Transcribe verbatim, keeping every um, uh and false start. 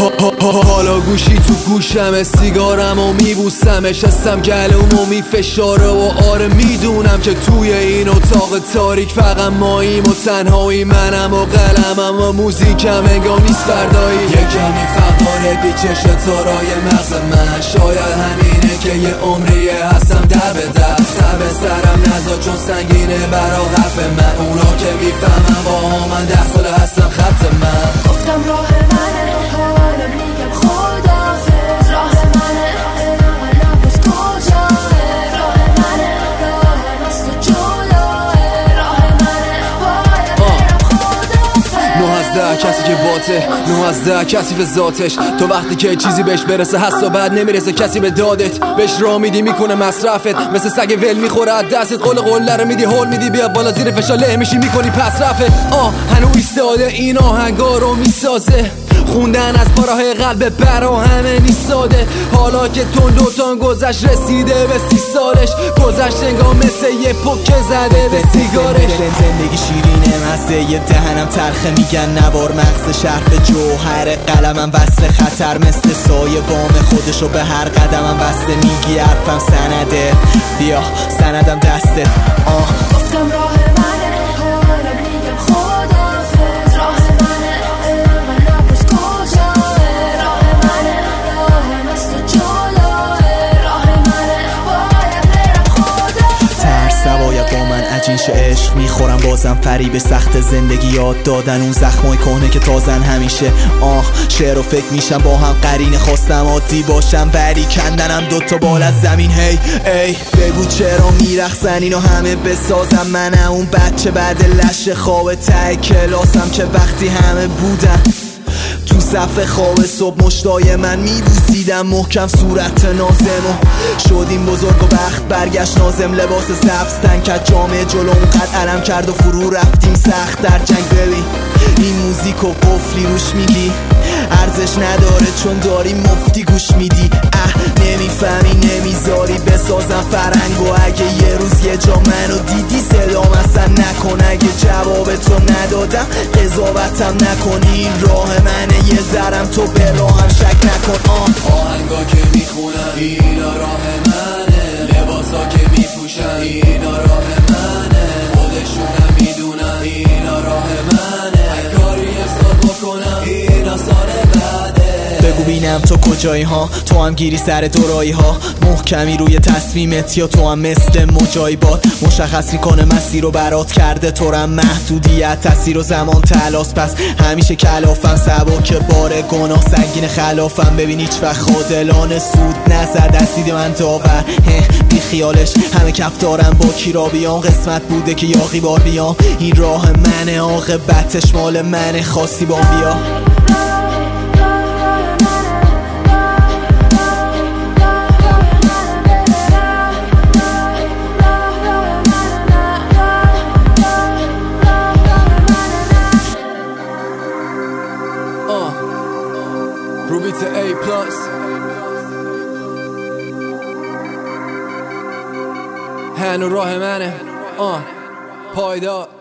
حالا گوشی تو گوشم، سیگارم و میبوسمش، هستم گلوم و میفشاره و آره میدونم که توی این اتاق تاریک فقط ماییم و تنهایی، منم و قلمم و موزیکم انگار نیست فردایی. یه کمی فقاره بیچش تارای مغز من، شاید همینه که یه عمریه هستم در به در، سر به سرم نزا چون سنگینه برا حرف من، اونا که میفهمن با من ده ساله هستم خط من. گفتم راه منه، حالا میگم خداحافظ، راه منه نباز کجاه، راه منه راه مست و جلوه، راه منه باید برم خداحافظ. نه از ده کسی که باته، نه از ده کسی به ذاتش، تو وقتی که چیزی بهش برسه هست و بعد نمیرسه کسی به دادت، بهش راه میدی میکنه مصرفت، مثل سگ ول میخوره از دستت، قول قله رو میدی هول میدی بیا بالا زیر فشار له میشی میکنی پس رفت. آه هنو ایستاده این آهنگا رو میسازه، خوندن از پارهای قلب برا همه نیست ساده، حالا که تون دوتان گذشت رسیده به سی سالش، گذشت انگار مثل یه پک زده به سیگارش. زندگی شیرینه مزه یه دهنم ترخه، میگن نوار مغز شهر به جوهر قلمم وصل خطر، مثل سایه بام خودشو به هر قدمم بسته، میگی حرفم سنده بیا سندم دستت. آه گفتم راه منه، حالا میگم خداحافظ، راه منه نباز کجاه، راه منه راه مست و جلوه، راه منه باید برم خداحافظ. ترس نباید با من عجین شه، عشق میخورم بازم فریب سخت زندگی، یاد دادن اون زخمای کهنه که تازن همیشه. آه شعر و فکر میشم با هم قرین، خواستم عادی باشم بری کندنم دوتا بال از زمین. هی ای بگو چرا میرخصن اینو همه بسازم، منم اون بچه بعد لش خواب ته کلاسم که وقتی همه بودن تو صف خواب صبح مشتای من میبوسیدم محکم صورت نازمو، شدیم بزرگ و وقت برگشت نازم، لباس سبز تن کرد جامعه جلوم قد علم کرد و فرو رفتیم سخت در جنگ. ببین این موزیک و قفلی روش میگی ارزش نداره چون داری مفتی گوش میدی، اه نمیفهمی نمیذاری بسازم فرنگ، و اگه یه روز یه جا منو دیدی صدام اصلا نکن، اگه جواب تو ندادم قضاوتم نکنی، راه منه یه ذرم تو به راهم شک نکن. آه آهنگا که میخونن اینا راه منه، لباسا که میپوشن اینا راه منه، خودشونم میدونن اینا راه منه، هر کاری حساب بکنم این آثار بعده. بگو بینم تو کجایی ها، تو هم گیری سر دورایی ها، محکمی روی تصمیمت یا تو هم مثل مجایبات، مشخص میکنه مسیر رو برات کرده تو رم محدودیت تاثیر و زمان تلاس، پس همیشه کلافم سبک بار گناه سنگین خلافم، ببین هیچ وقت خادلانه سود نزد از دید من داور، بی خیالش همه کف دارم با کی را بیام، قسمت بوده که یاقی بار بیام، این راه منه عاقبتش مال منه، خاصی با بیا. روبی to A plus هنو راه منه آه پایدار.